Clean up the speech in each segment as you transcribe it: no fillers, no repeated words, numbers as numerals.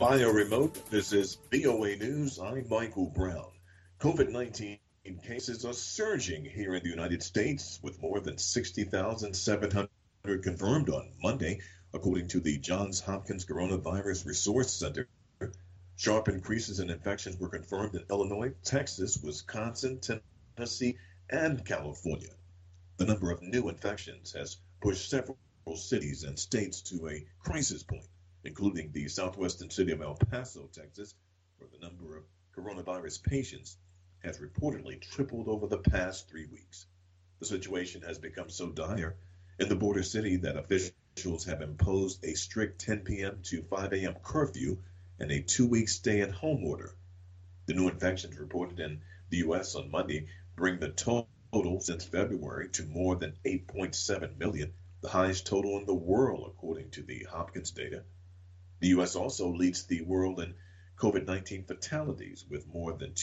Via remote, this is VOA News. I'm Michael Brown. COVID-19 cases are surging here in the United States with more than 60,700 confirmed on Monday, according to the Johns Hopkins Coronavirus Resource Center. Sharp increases in infections were confirmed in Illinois, Texas, Wisconsin, Tennessee, and California. The number of new infections has pushed several cities and states to a crisis point, including the southwestern city of El Paso, Texas, where the number of coronavirus patients has reportedly tripled over the past 3 weeks. The situation has become so dire in the border city that officials have imposed a strict 10 p.m. to 5 a.m. curfew and a 2-week stay-at-home order. The new infections reported in the U.S. on Monday bring the total since February to more than 8.7 million, the highest total in the world, according to the Hopkins data. The U.S. also leads the world in COVID-19 fatalities with more than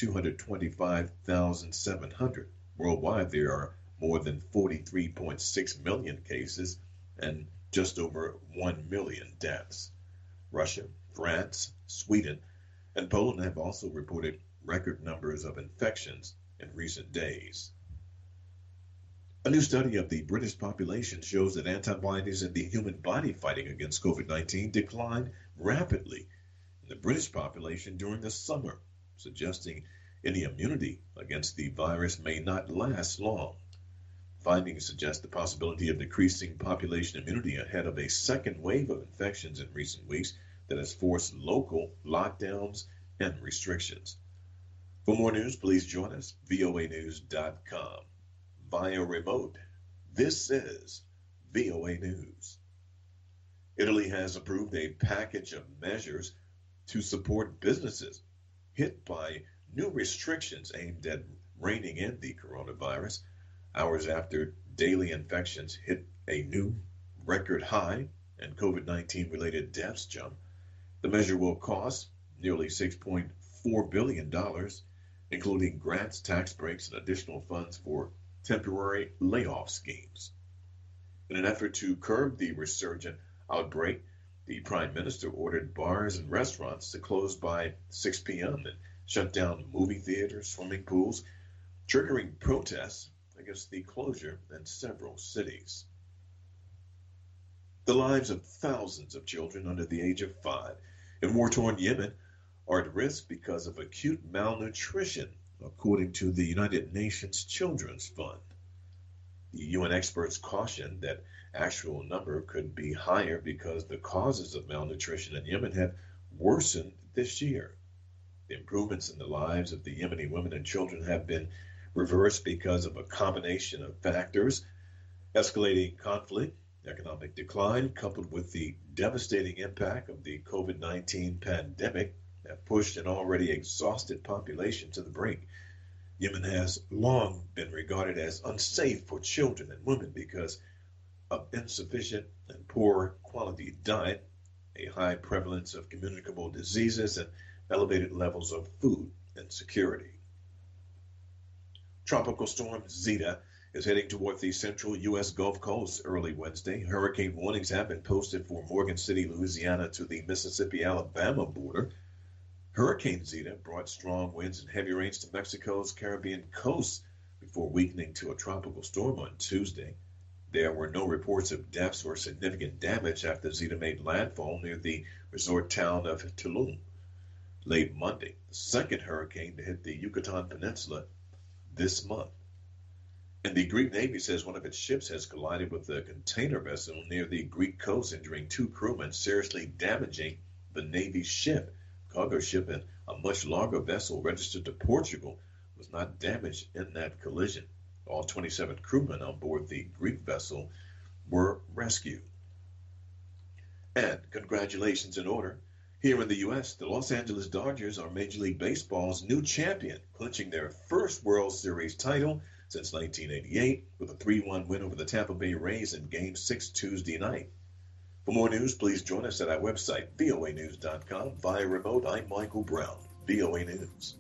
225,700. Worldwide, there are more than 43.6 million cases and just over 1 million deaths. Russia, France, Sweden, and Poland have also reported record numbers of infections in recent days. A new study of the British population shows that antibodies in the human body fighting against COVID-19 declined rapidly in the British population during the summer, suggesting any immunity against the virus may not last long. Findings suggest the possibility of decreasing population immunity ahead of a second wave of infections in recent weeks that has forced local lockdowns and restrictions. For more news, please join us, voanews.com. Via remote, this is VOA News. Italy has approved a package of measures to support businesses hit by new restrictions aimed at reining in the coronavirus, hours after daily infections hit a new record high and COVID-19 related deaths jump. The measure will cost nearly $6.4 billion, including grants, tax breaks, and additional funds for temporary layoff schemes. In an effort to curb the resurgent outbreak, the Prime Minister ordered bars and restaurants to close by 6 p.m. and shut down movie theaters, swimming pools, triggering protests against the closure in several cities. The lives of thousands of children under the age of 5 in war-torn Yemen are at risk because of acute malnutrition, according to the United Nations Children's Fund. The UN experts caution that actual number could be higher because the causes of malnutrition in Yemen have worsened this year. The improvements in the lives of the Yemeni women and children have been reversed because of a combination of factors: escalating conflict, economic decline, coupled with the devastating impact of the COVID-19 pandemic that pushed an already exhausted population to the brink. Yemen has long been regarded as unsafe for children and women because of insufficient and poor quality diet, a high prevalence of communicable diseases, and elevated levels of food insecurity. Tropical storm Zeta is heading toward the central U.S. Gulf Coast early Wednesday. Hurricane warnings have been posted for Morgan City, Louisiana to the Mississippi-Alabama border. Hurricane Zeta brought strong winds and heavy rains to Mexico's Caribbean coast before weakening to a tropical storm on Tuesday. There were no reports of deaths or significant damage after Zeta made landfall near the resort town of Tulum late Monday, the second hurricane to hit the Yucatan Peninsula this month. And the Greek Navy says one of its ships has collided with a container vessel near the Greek coast, injuring 2 crewmen, seriously damaging the Navy's ship. Cargo ship and a much larger vessel registered to Portugal was not damaged in that collision. All 27 crewmen on board the Greek vessel were rescued. And congratulations in order. Here in the U.S., the Los Angeles Dodgers are Major League Baseball's new champion, clinching their first World Series title since 1988 with a 3-1 win over the Tampa Bay Rays in Game 6 Tuesday night. For more news, please join us at our website, voanews.com. Via remote, I'm Michael Brown, VOA News.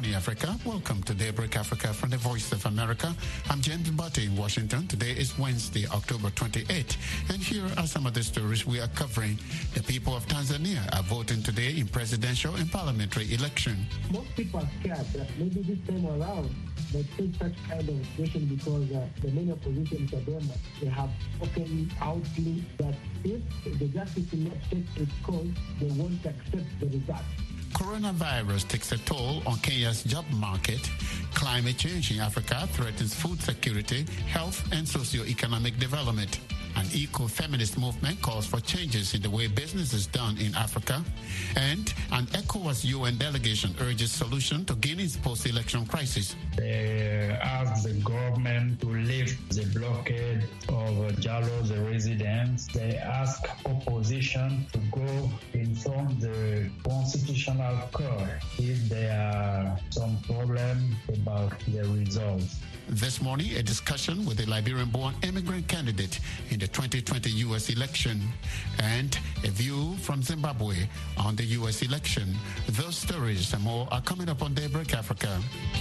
morning, Africa. Welcome to Daybreak Africa from the Voice of America. I'm James Butte in Washington. Today is Wednesday, October 28th. And here are some of the stories we are covering. The people of Tanzania are voting today in presidential and parliamentary election. Most people are scared that maybe this time around they face such kind of situation because the main opposition, Chadema, they have spoken outly that if the justice will not take its course, they won't accept the result. Coronavirus takes a toll on Kenya's job market. Climate change in Africa threatens food security, health, and socio-economic development. An eco-feminist movement calls for changes in the way business is done in Africa. And an ECOWAS UN delegation urges solution to Guinea's post-election crisis. They ask the government to lift the blockade of Jalo, the residents. They ask opposition to go inform the constitutional court if there are some problem about the results. This morning, a discussion with a Liberian-born immigrant candidate in the 2020 U.S. election and a view from Zimbabwe on the U.S. election. Those stories and more are coming up on Daybreak Africa.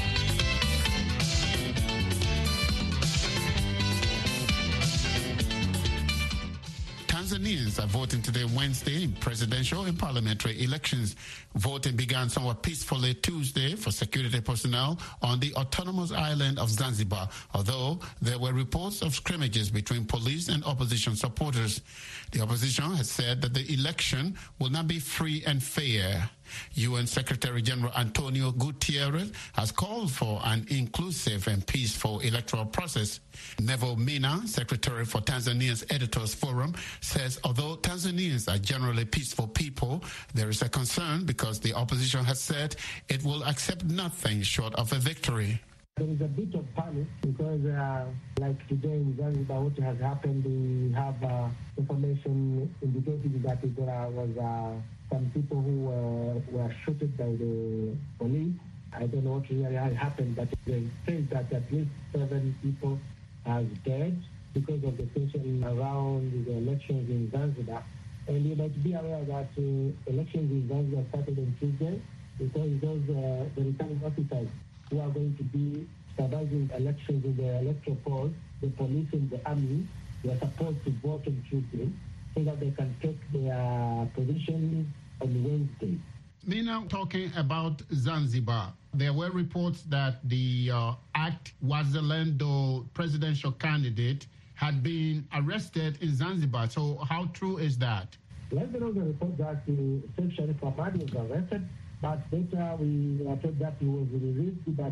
Tanzanians are voting today, Wednesday, in presidential and parliamentary elections. Voting began somewhat peacefully Tuesday for security personnel on the autonomous island of Zanzibar, although there were reports of scrimmages between police and opposition supporters. The opposition has said that the election will not be free and fair. UN Secretary General Antonio Guterres has called for an inclusive and peaceful electoral process. Neville Mina, Secretary for Tanzania's Editors Forum, says although Tanzanians are generally peaceful people, there is a concern because the opposition has said it will accept nothing short of a victory. There is a bit of panic because, like today in Zanzibar, what has happened, we have information indicating that there was some people who were shot by the police. I don't know what really happened, but they say that at least 7 people have died because of the tension around the elections in Zanzibar. And you might be aware that elections in Zanzibar started on Tuesday because those the returning officers who are going to be supervising elections in the electoral polls, the police and the army, they are supposed to vote on Tuesday so that they can take their position on Wednesday. Mina, talking about Zanzibar, there were reports that the Act Wazalendo presidential candidate had been arrested in Zanzibar. So how true is that? Well, there was a report that Sheikh Sharif Hamad was arrested, but later we are told that he was released, but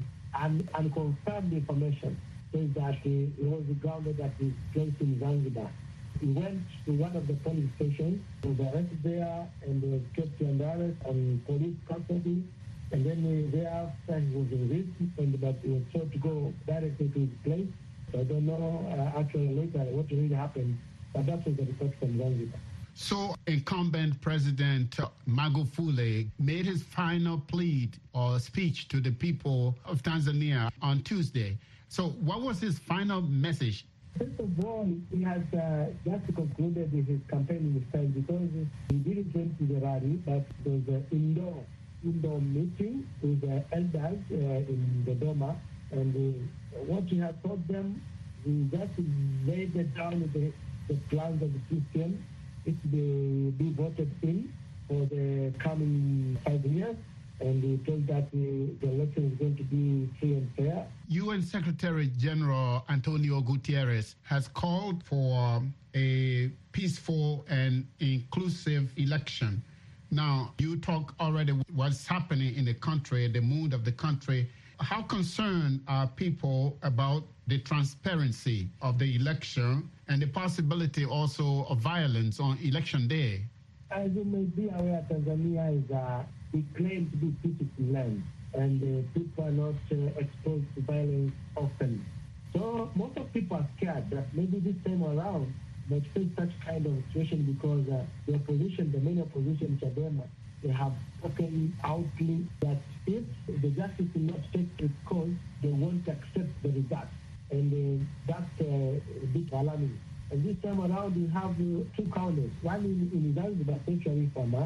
unconfirmed information says that he was grounded at his place in Zanzibar. He went to one of the police stations, was arrested there, and was kept under arrest on police custody. And then thereafter he was released, but he was told to go directly to his place. So I don't know actually later what really happened, but that was the report from Zanzibar. So incumbent President Magufuli made his final plea or speech to the people of Tanzania on Tuesday. So what was his final message? First of all, he has just concluded his campaign in style because he didn't went to the rally, but there was an indoor meeting with the elders in the Doma, and what he had told them, he just laid it down the plans of the Christians if they be voted in for the coming 5 years. And he told that the election is going to be free and fair. UN Secretary General Antonio Guterres has called for a peaceful and inclusive election. Now, you talk already what's happening in the country, the mood of the country. How concerned are people about the transparency of the election and the possibility also of violence on election day? As you may be aware, Tanzania is we claim to be peaceful land, and people are not exposed to violence often. So most of people are scared that maybe this time around might face such kind of situation because the opposition, the main opposition, Chadema, they have spoken outly that if the justice will not take its course, they won't accept the result. And that's a bit alarming. And this time around, we have 2 counters. One in Zanzibar, Sheikh Sharif Hamad,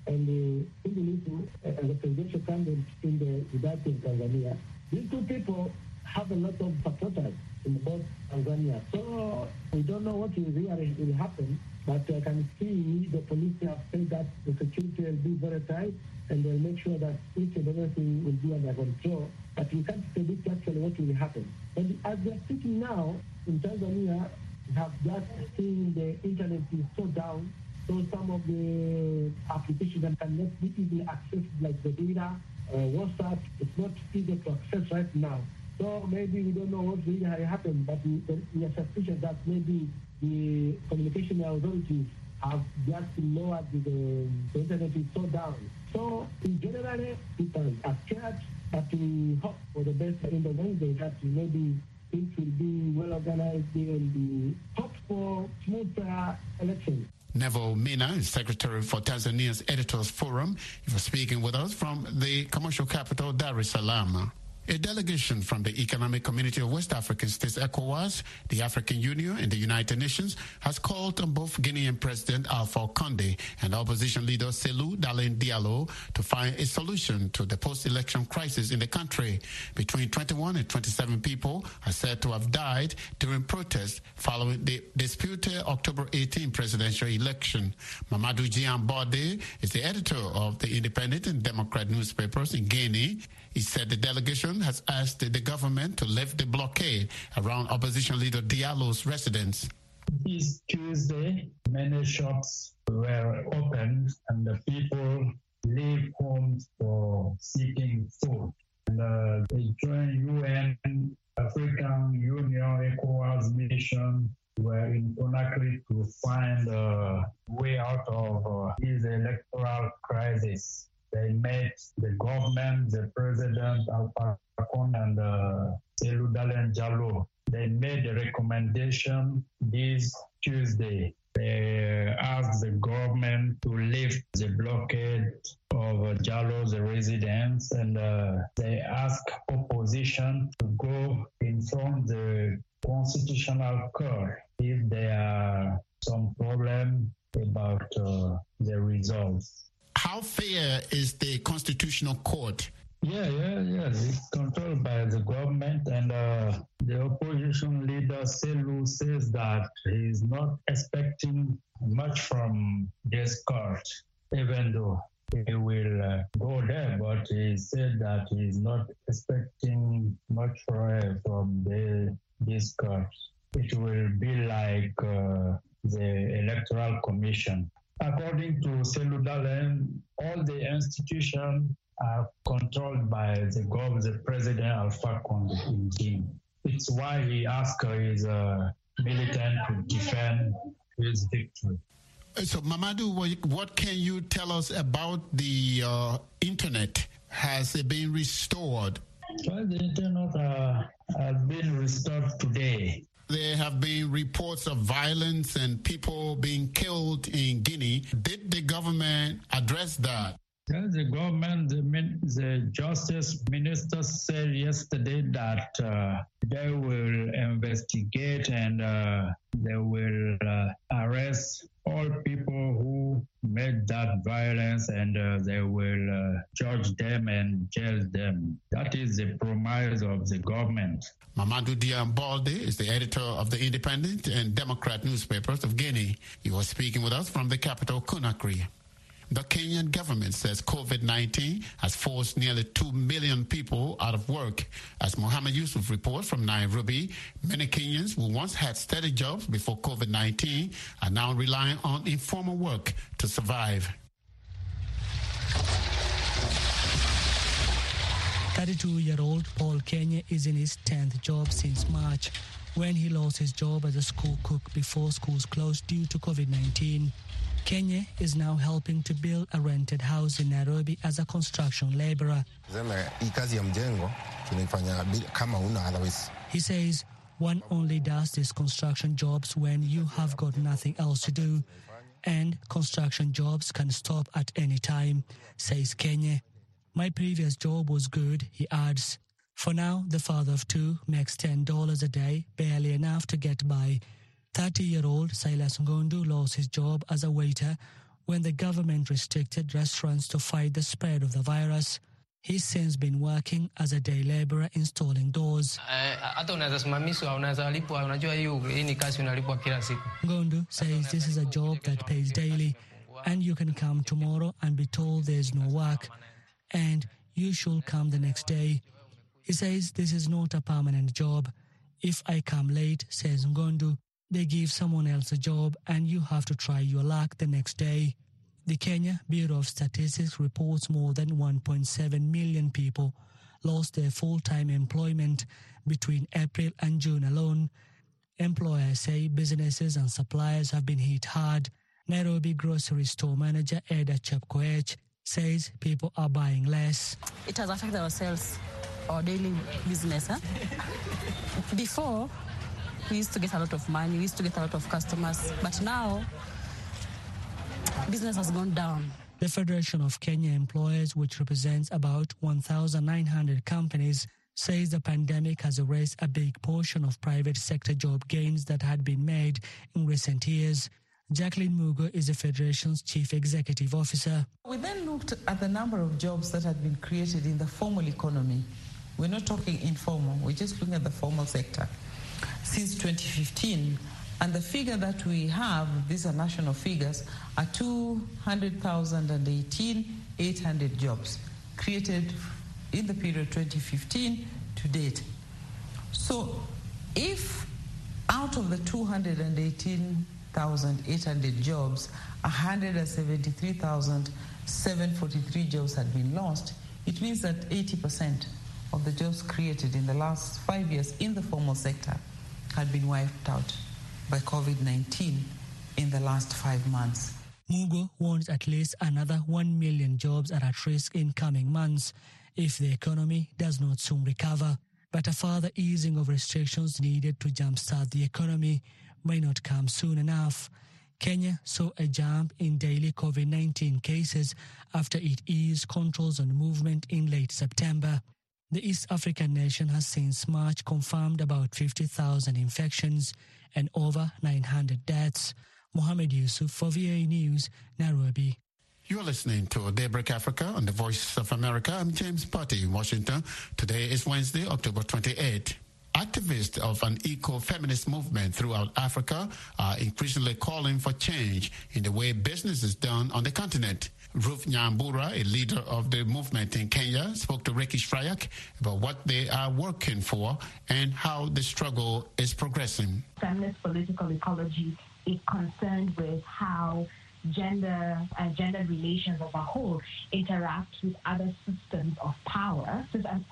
and Tundu as a presidential candidate in the Udati in Tanzania. These two people have a lot of supporters in both Tanzania. So we don't know what will happen, but I can see the police have said that the security will be very tight and they'll make sure that each and everything will be under control. But we can't predict actually what will happen. But as we are speaking now, in Tanzania, we have just seen the internet is so down, so some of the applications that cannot be easily accessed, like the data, WhatsApp, it's not easy to access right now. So maybe we don't know what really happened, but we are suspicious that maybe the communication authorities have just lowered the internet is so down. So in general, people are scared, but we hope for the best in the Wednesday that maybe things will be well organized and we hope for smooth elections. Neville Mina is Secretary for Tanzania's Editors Forum. He was speaking with us from the commercial capital, Dar es Salaam. A delegation from the Economic Community of West African States, ECOWAS, the African Union, and the United Nations has called on both Guinean President Alpha Conde and opposition leader Cellou Dalein Diallo to find a solution to the post-election crisis in the country. Between 21 and 27 people are said to have died during protests following the disputed October 18 presidential election. Mamadou Diambode is the editor of the Independent and Democrat newspapers in Guinea. He said the delegation has asked the government to lift the blockade around opposition leader Diallo's residence. This Tuesday, many shops were opened and the people leave homes for seeking food. And they joined UN, African Union, ECOWAS mission were in Conakry to find a way out of this electoral crisis. They met the government, the president, Alpha Conde, and Cellou Dalein Diallo. They made a recommendation this Tuesday. They asked the government to lift the blockade of Diallo's residence, and they asked opposition to go in front of the Constitutional Court if there are some problem about the results. How fair is the Constitutional Court? Yeah. It's controlled by the government, and the opposition leader Cellou says that he's not expecting much from this court, even though he will go there, but he said that he's not expecting much from this court. It will be like the Electoral Commission. According to Cellou Dalein, all the institutions are controlled by the president Alpha Conde in Guinea. It's why he asked his militant to defend his victory. So, Mamadou, what can you tell us about the internet? Has it been restored? Well, the internet has been restored today. There have been reports of violence and people being killed in Guinea. Did the government address that? Well, the government, the justice minister said yesterday that they will investigate and they will arrest all people who made that violence, and they will judge them and jail them. That is the promise of the government. Mamadou Diambode is the editor of the Independent and Democrat newspapers of Guinea. He was speaking with us from the capital, Conakry. The Kenyan government says COVID-19 has forced nearly 2 million people out of work. As Mohammed Yusuf reports from Nairobi, many Kenyans who once had steady jobs before COVID-19 are now relying on informal work to survive. 32-year-old Paul Kenya is in his 10th job since March, when he lost his job as a school cook before schools closed due to COVID-19. Kenya is now helping to build a rented house in Nairobi as a construction laborer. He says one only does these construction jobs when you have got nothing else to do, and construction jobs can stop at any time, says Kenya. My previous job was good, he adds. For now, the father of two makes $10 a day, barely enough to get by. 30-year-old Silas Ngondu lost his job as a waiter when the government restricted restaurants to fight the spread of the virus. He's since been working as a day laborer installing doors. Ngondu says this is a job that pays daily, and you can come tomorrow and be told there's no work, and you should come the next day. He says this is not a permanent job. If I come late, says Ngondu, they give someone else a job and you have to try your luck the next day. The Kenya Bureau of Statistics reports more than 1.7 million people lost their full-time employment between April and June alone. Employers say businesses and suppliers have been hit hard. Nairobi grocery store manager Eda Chepkoech says people are buying less. It has affected our sales, our daily business. Before, we used to get a lot of money, we used to get a lot of customers, but now business has gone down. The Federation of Kenya Employers, which represents about 1,900 companies, says the pandemic has erased a big portion of private sector job gains that had been made in recent years. Jacqueline Mugo is the Federation's Chief Executive Officer. We then looked at the number of jobs that had been created in the formal economy. We're not talking informal, we're just looking at the formal sector. Since 2015, and the figure that we have, these are national figures, are 200,018, 800 jobs created in the period 2015 to date. So if out of the 218,800 jobs, 173,743 jobs had been lost, it means that 80% of the jobs created in the last 5 years in the formal sector had been wiped out by COVID-19 in the last 5 months. Mugo warns at least another 1 million jobs are at risk in coming months if the economy does not soon recover. But a further easing of restrictions needed to jumpstart the economy may not come soon enough. Kenya saw a jump in daily COVID-19 cases after it eased controls on movement in late September. The East African nation has since March confirmed about 50,000 infections and over 900 deaths. Mohammed Yusuf for VOA News, Nairobi. You're listening to Daybreak Africa on the Voice of America. I'm James Putty in Washington. Today is Wednesday, October 28. Activists of an eco-feminist movement throughout Africa are increasingly calling for change in the way business is done on the continent. Ruth Nyambura, a leader of the movement in Kenya, spoke to Ricky Shrayak about what they are working for and how the struggle is progressing. Feminist political ecology is concerned with how gender and gender relations as a whole interact with other systems of power,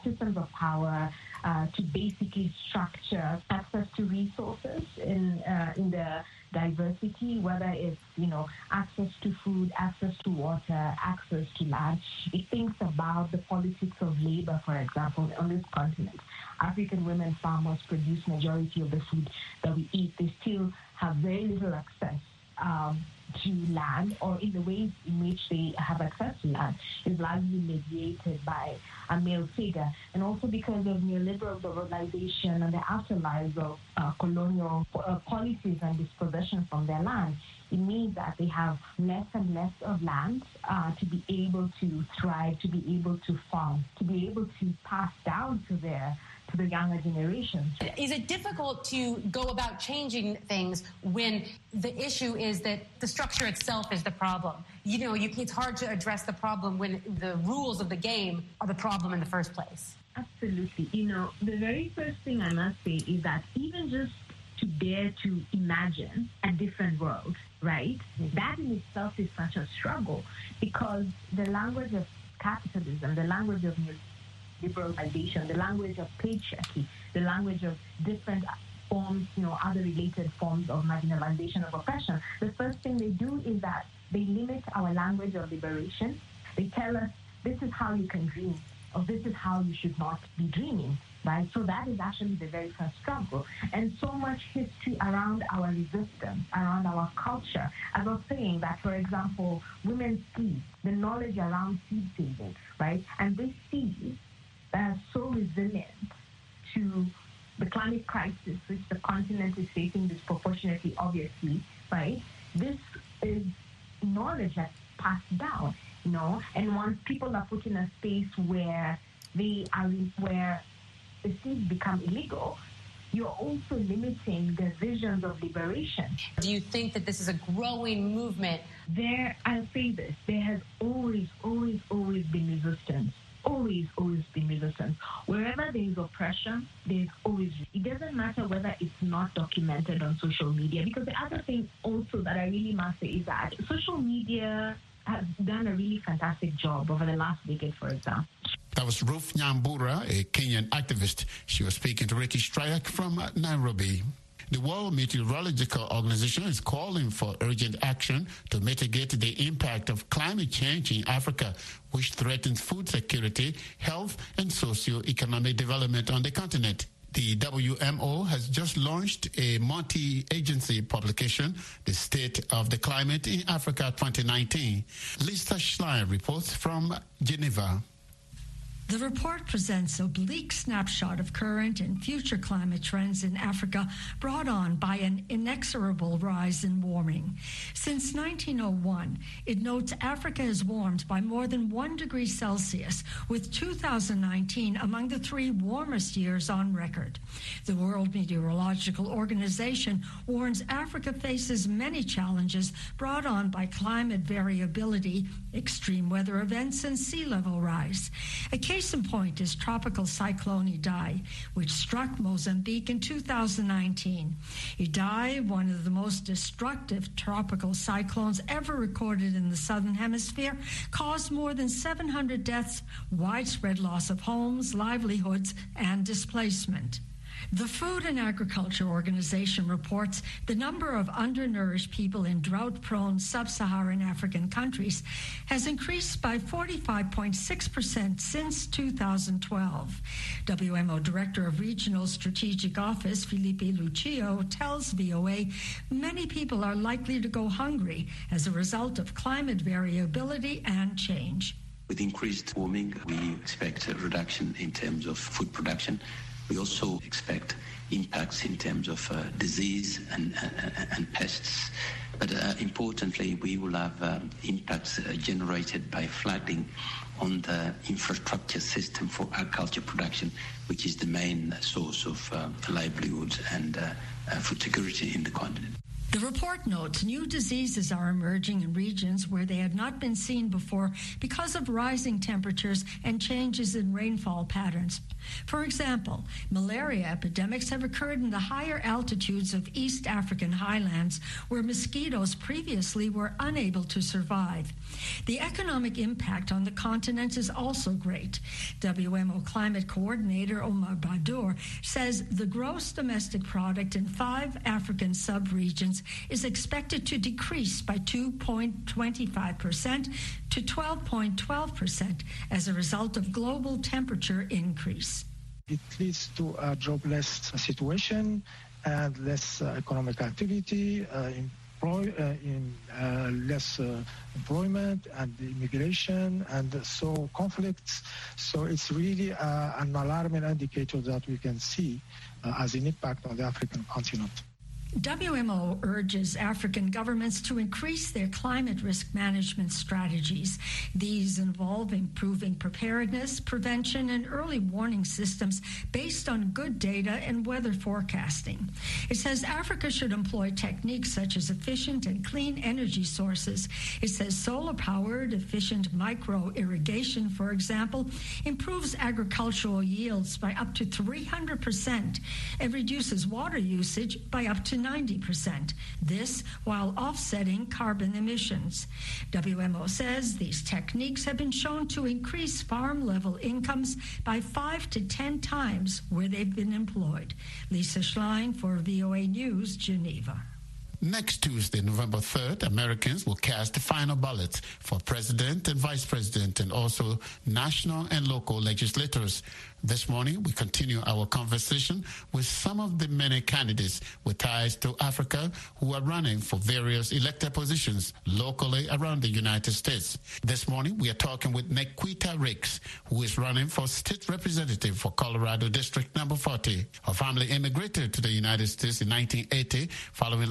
to basically structure access to resources in the diversity, whether it's, access to food, access to water, access to land. It thinks about the politics of labor, for example, on this continent. African women farmers produce majority of the food that we eat. They still have very little access to land, or in the ways in which they have access to land is largely mediated by a male figure, and also because of neoliberal globalization and the afterlives of colonial policies and dispossession from their land. It means that they have less and less of land to be able to thrive, to be able to farm, to be able to pass down to the younger generations. Is it difficult to go about changing things when the issue is that the structure itself is the problem? It's hard to address the problem when the rules of the game are the problem in the first place. Absolutely. The very first thing I must say is that even just to dare to imagine a different world, right? Mm-hmm. That in itself is such a struggle, because the language of capitalism, the language of liberalization, the language of patriarchy, the language of different forms, other related forms of marginalization, of oppression. The first thing they do is that they limit our language of liberation. They tell us, this is how you can dream, or this is how you should not be dreaming, right? So that is actually the very first struggle. And so much history around our resistance, around our culture. As I was saying that, for example, women's seeds, the knowledge around seed saving, right? And this seed are so resilient to the climate crisis, which the continent is facing disproportionately, obviously, right? This is knowledge that's passed down, you know. And once people are put in a space where where the seeds become illegal, you're also limiting their visions of liberation. Do you think that this is a growing movement? I'll say this, there has always been resistance. Always been resistance. Wherever there is oppression, there's always, it doesn't matter whether it's not documented on social media, because the other thing also that I really must say is that social media has done a really fantastic job over the last decade, for example. That was Ruth Nyambura, a Kenyan activist. She was speaking to Ricky Stryak from Nairobi. The World Meteorological Organization is calling for urgent action to mitigate the impact of climate change in Africa, which threatens food security, health, and socio-economic development on the continent. The WMO has just launched a multi-agency publication, The State of the Climate in Africa 2019. Lisa Schlein reports from Geneva. The report presents a bleak snapshot of current and future climate trends in Africa brought on by an inexorable rise in warming. Since 1901, it notes Africa has warmed by more than 1 degree Celsius, with 2019 among the 3 warmest years on record. The World Meteorological Organization warns Africa faces many challenges brought on by climate variability, extreme weather events, and sea level rise. A case in point is Tropical Cyclone Idai, which struck Mozambique in 2019. Idai, one of the most destructive tropical cyclones ever recorded in the Southern Hemisphere, caused more than 700 deaths, widespread loss of homes, livelihoods, and displacement. The Food and Agriculture Organization reports the number of undernourished people in drought-prone sub-Saharan African countries has increased by 45.6% since 2012. WMO Director of Regional Strategic Office, Felipe Lucio, tells VOA many people are likely to go hungry as a result of climate variability and change. With increased warming, we expect a reduction in terms of food production. We also expect impacts in terms of disease and pests. But importantly, we will have impacts generated by flooding on the infrastructure system for agriculture production, which is the main source of livelihoods and food security in the continent. The report notes new diseases are emerging in regions where they had not been seen before because of rising temperatures and changes in rainfall patterns. For example, malaria epidemics have occurred in the higher altitudes of East African highlands, where mosquitoes previously were unable to survive. The economic impact on the continent is also great. WMO Climate Coordinator Omar Badour says the gross domestic product in 5 African sub-regions is expected to decrease by 2.25% to 12.12% as a result of global temperature increase. It leads to a jobless situation and less economic activity, less employment and immigration, and so conflicts. So it's really an alarming indicator that we can see as an impact on the African continent. WMO urges African governments to increase their climate risk management strategies. These involve improving preparedness, prevention, and early warning systems based on good data and weather forecasting. It says Africa should employ techniques such as efficient and clean energy sources. It says solar-powered, efficient micro-irrigation, for example, improves agricultural yields by up to 300% and reduces water usage by up to 90%. This while offsetting carbon emissions. WMO says these techniques have been shown to increase farm-level incomes by 5 to 10 times where they've been employed. Lisa Schlein for VOA News, Geneva. Next Tuesday, November 3rd, Americans will cast the final ballots for president and vice president and also national and local legislators. This morning, we continue our conversation with some of the many candidates with ties to Africa who are running for various elected positions locally around the United States. This morning, we are talking with Nequita Ricks, who is running for state representative for Colorado District Number 40. Her family immigrated to the United States in 1980 following Liberian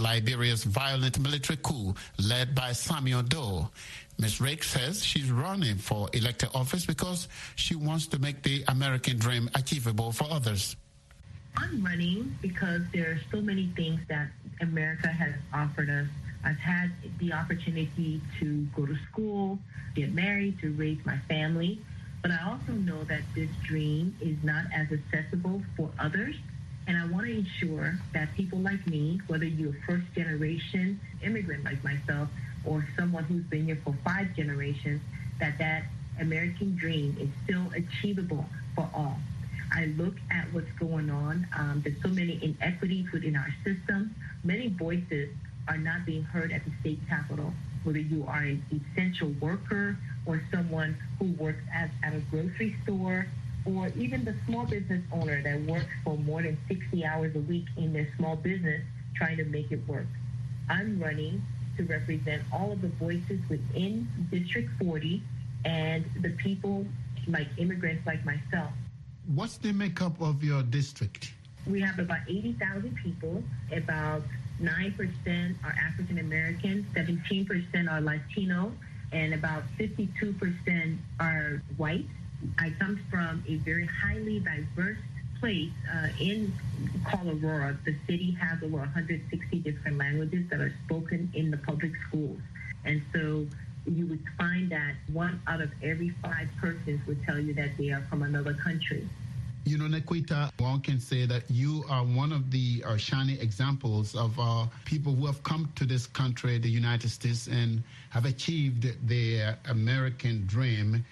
Nigeria's violent military coup led by Samuel Doe. Ms. Rake says she's running for elected office because she wants to make the American dream achievable for others. I'm running because there are so many things that America has offered us. I've had the opportunity to go to school, get married, to raise my family. But I also know that this dream is not as accessible for others. And I want to ensure that people like me, whether you're a first-generation immigrant like myself or someone who's been here for 5 generations, that American dream is still achievable for all. I look at what's going on. There's so many inequities within our system. Many voices are not being heard at the state capitol, whether you are an essential worker or someone who works at a grocery store, or even the small business owner that works for more than 60 hours a week in their small business trying to make it work. I'm running to represent all of the voices within District 40 and the people like immigrants like myself. What's the makeup of your district? We have about 80,000 people. About 9% are African American, 17% are Latino, and about 52% are white. I come from a very highly diverse place in Colorado. The city has over 160 different languages that are spoken in the public schools. And so you would find that 1 out of every 5 persons would tell you that they are from another country. You know, Nequita, one can say that you are one of the shining examples of people who have come to this country, the United States, and have achieved their American dream.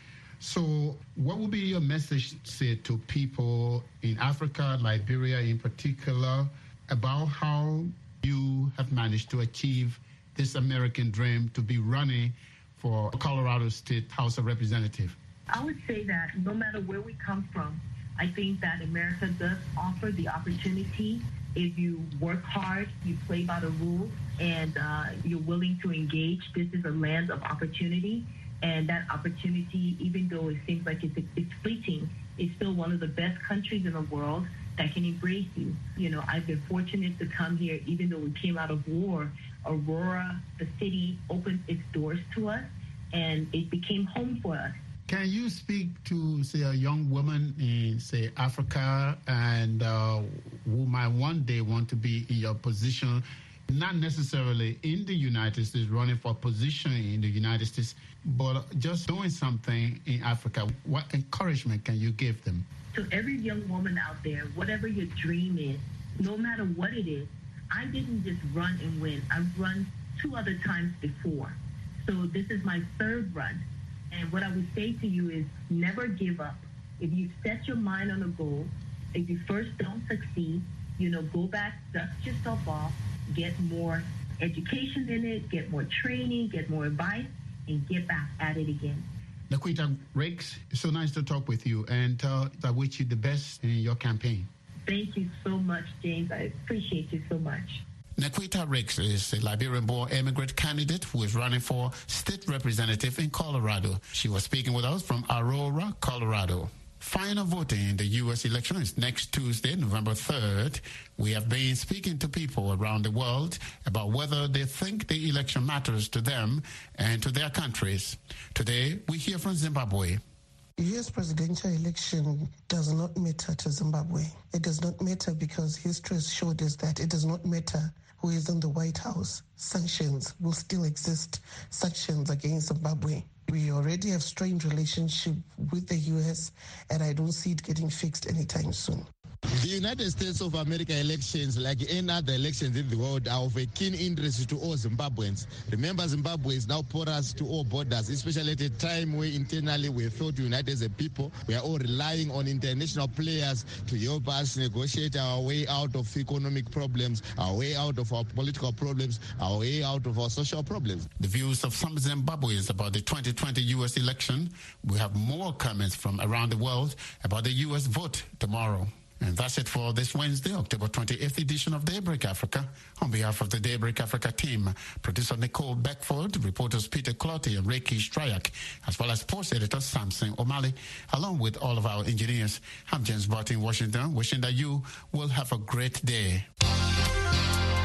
So what would be your message, say, to people in Africa, Liberia in particular, about how you have managed to achieve this American dream to be running for Colorado State House of Representatives? I would say that no matter where we come from, I think that America does offer the opportunity. If you work hard, you play by the rules, and you're willing to engage, this is a land of opportunity. And that opportunity, even though it seems like it's fleeting, is still one of the best countries in the world that can embrace you. You know, I've been fortunate to come here, even though we came out of war. Aurora, the city, opened its doors to us, and it became home for us. Can you speak to, say, a young woman in, say, Africa and who might one day want to be in your position, not necessarily in the United States, running for a position in the United States, but just doing something in Africa? What encouragement can you give them? To every young woman out there, whatever your dream is, no matter what it is, I didn't just run and win. I've run 2 other times before. So this is my 3rd run. And what I would say to you is never give up. If you set your mind on a goal, if you first don't succeed, go back, dust yourself off, get more education in it, get more training, get more advice, and get back at it again. Nequita Rakes, it's so nice to talk with you, and I wish you the best in your campaign. Thank you so much, James. I appreciate you so much. Nequita Rakes is a Liberian-born immigrant candidate who is running for state representative in Colorado. She was speaking with us from Aurora, Colorado. Final voting in the U.S. election is next Tuesday, November 3rd. We have been speaking to people around the world about whether they think the election matters to them and to their countries. Today, we hear from Zimbabwe. The U.S. presidential election does not matter to Zimbabwe. It does not matter because history has showed us that it does not matter who is in the White House. Sanctions will still exist, sanctions against Zimbabwe. We already have strained relationship with the U.S., and I don't see it getting fixed anytime soon. The United States of America elections, like any other elections in the world, are of a keen interest to all Zimbabweans. Remember, Zimbabwe is now porous to all borders, especially at a time where internally we thought united as a people. We are all relying on international players to help us negotiate our way out of economic problems, our way out of our political problems, our way out of our social problems. The views of some Zimbabweans about the 2020 U.S. election. We have more comments from around the world about the U.S. vote tomorrow. And that's it for this Wednesday, October 28th edition of Daybreak Africa. On behalf of the Daybreak Africa team, producer Nicole Beckford, reporters Peter Clotty and Reiki Strayak, as well as sports editor Samson O'Malley, along with all of our engineers. I'm James Barton in Washington, wishing that you will have a great day.